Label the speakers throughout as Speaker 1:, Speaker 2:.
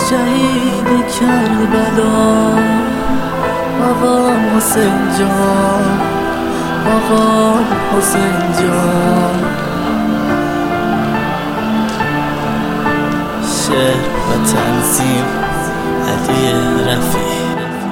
Speaker 1: شهید کربلا آقا حسین جان، آقا حسین جان. شعر و تنظیم علی رفیع.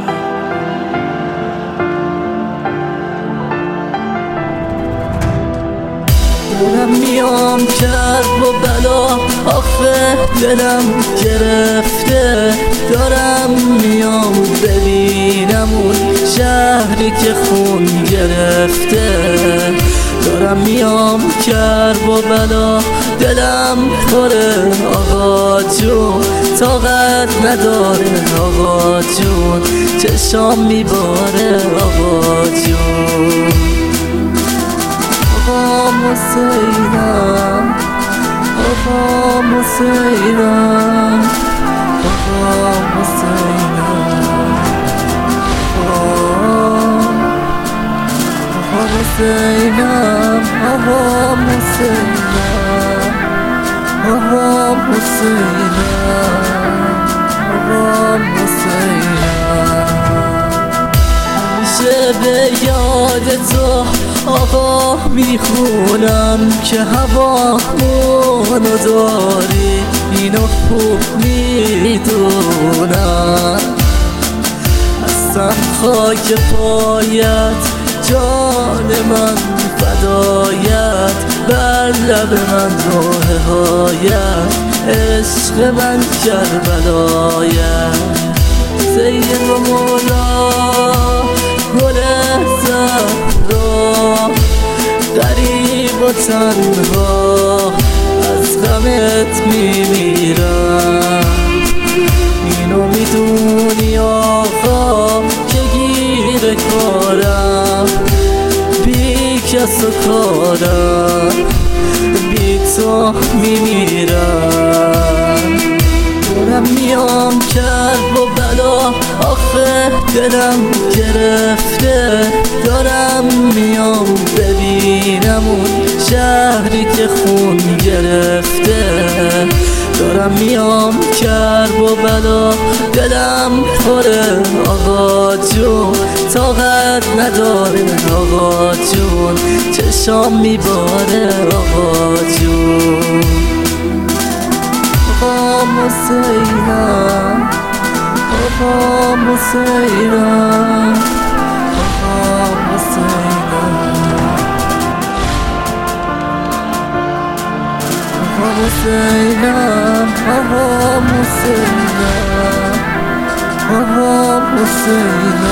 Speaker 1: دلم میام کرب و بلا، آخه دلم گرفته. دارم میام ببینم اون شهری که خون گرفته. دارم میام کرب و بلا، دلم پره آقا جون، طاقت نداره آقا جون، چشام میباره آقا جون. آقا حسینم، آقا حسینم، آقا حسینم، آقا حسینم، آقا حسینم، آقا حسینم، آقا حسینم. همیشه به یاد تو آقا میخونم که هوامونو داری، اینو خوب میدونم. هستم خاک پایت، جان من فدایت، بر لب من روح هایت، عشق من کربلایت. سید و مولا گل زهرا، غریب و تنها از غمت میمیرم. اینو میدونی آقا که گیر کارم، بی کس و کارم، بی تو میمیرم. دارم میام کرب و بلا، آخه دلم گرفته. دارم میام ببینم اون شهری که خون گرفته. دارم میام کرب و بلا، دلم پره آقا جون، طاقت نداره آقا جون، چشام میباره آقا جون. آقا حسینم، آقا حسینم، آقا حسینم، آقا حسینم، آقا حسینم، آقا حسینم.